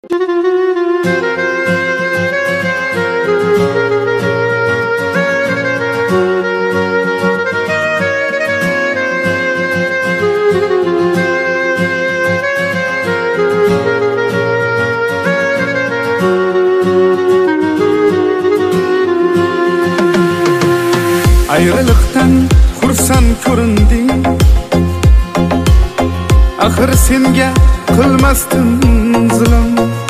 Ayrılıktan xursand ko'rinding, axir senga qilmasdim zulm.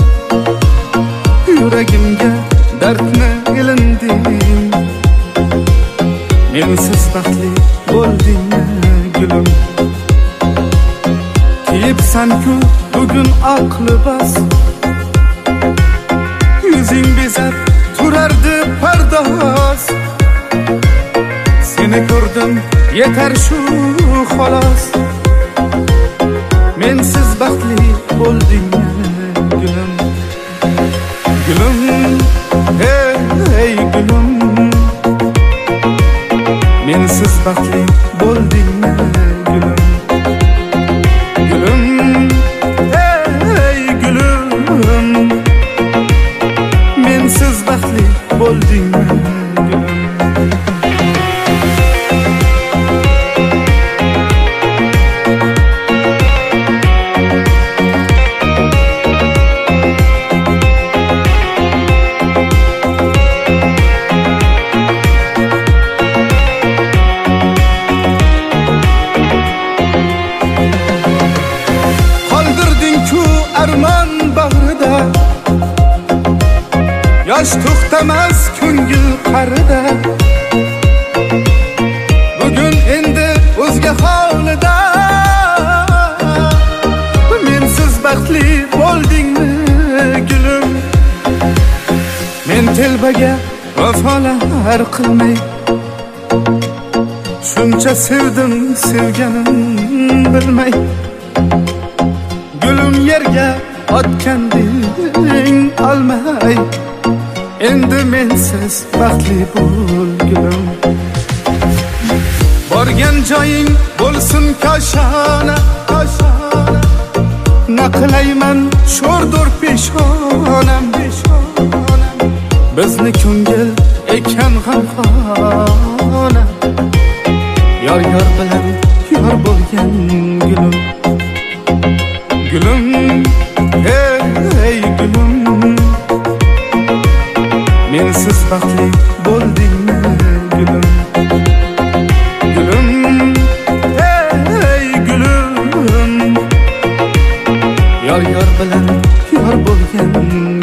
Yuragimga dardni ilinding, mensiz baxtli bo'ldingmi gulim? Kiyibsan-ku bugun aqli bas, yuzing bezab turardi pardoz. Seni ko'rdim, yetar shu xolos. Mensiz baxtli bo'ldingmi gulim? Gülüm, hey, hey gülüm, mensiz baxtli bo'ldingmi gülüm? Gülüm, hey, hey gülüm, mensiz baxtli bo'ldingmi gülüm? Arman bag'rida yosh to'xtamas ko'ngil qarida. Bugun endi o'zga holida, mensiz baxtli bo'ldingmi gulim? Men telbaga vafolar qilmay, shuncha sevdim sevganim bilmay. Gülüm yerga otganding olmay, endi mensiz baxtli bo'l gulum. Borgan joying bo'lsin koshona, koshona. Naqlayman sho'rdur peshonam, peshonam. Bizni ko'ngil ekan g'amxona, yor yor bilan yor bo'lgan gulum. Gülüm, hey, hey gülüm, mensiz baxtli bo'ldingmi gülüm? Gülüm, hey, hey gülüm, yor yor bilan yor bo'lgan